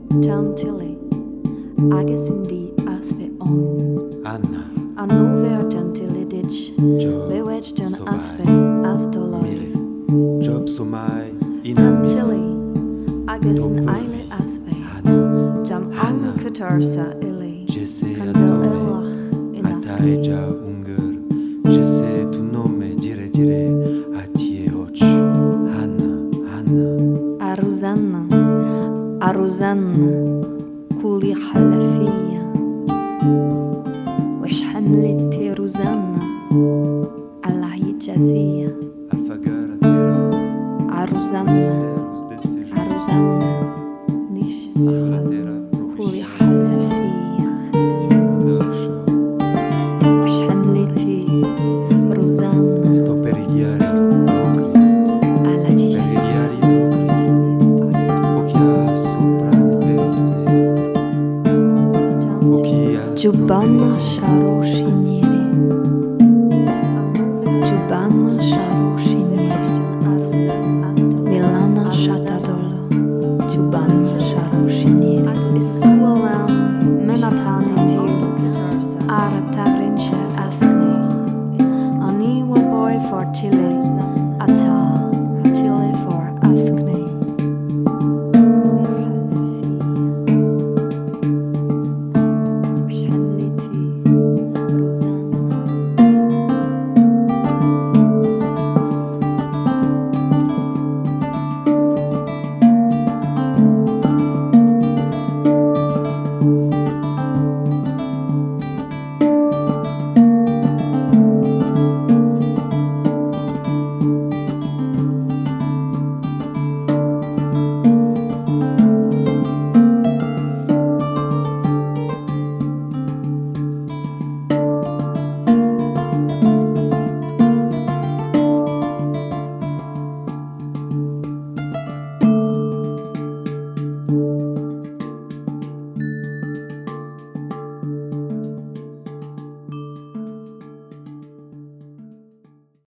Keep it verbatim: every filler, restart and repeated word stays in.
Gentili, agacindi asve on. Anna, A nover gentili dich, Job bewitched an Somai, asve, astoloi. Job Somai, Inami, Gentili, agasin Topoli, eile asve. Hana, Jam Hana, on kutarsa ili. Jesse Kantel Atome, ilach in Ataeja afri. Unger, Jesse tu nome dire dire, Atie och, Hanna, Hanna, Aruzanna, Aruzanna, كولي حلفية وش حملتي روزانا على عيجازية Alfagara Tera, عروزانا Serus Desejos, عروزانا نيش Sahara صخر Tera, كولي Ruhis, حلفية Dasha, وش حملتي روزانا Sto per ridiare, Ocri, على per عيجازية ridiare i Occhia sopra ne veriste, Occhia جبانا شاروشيني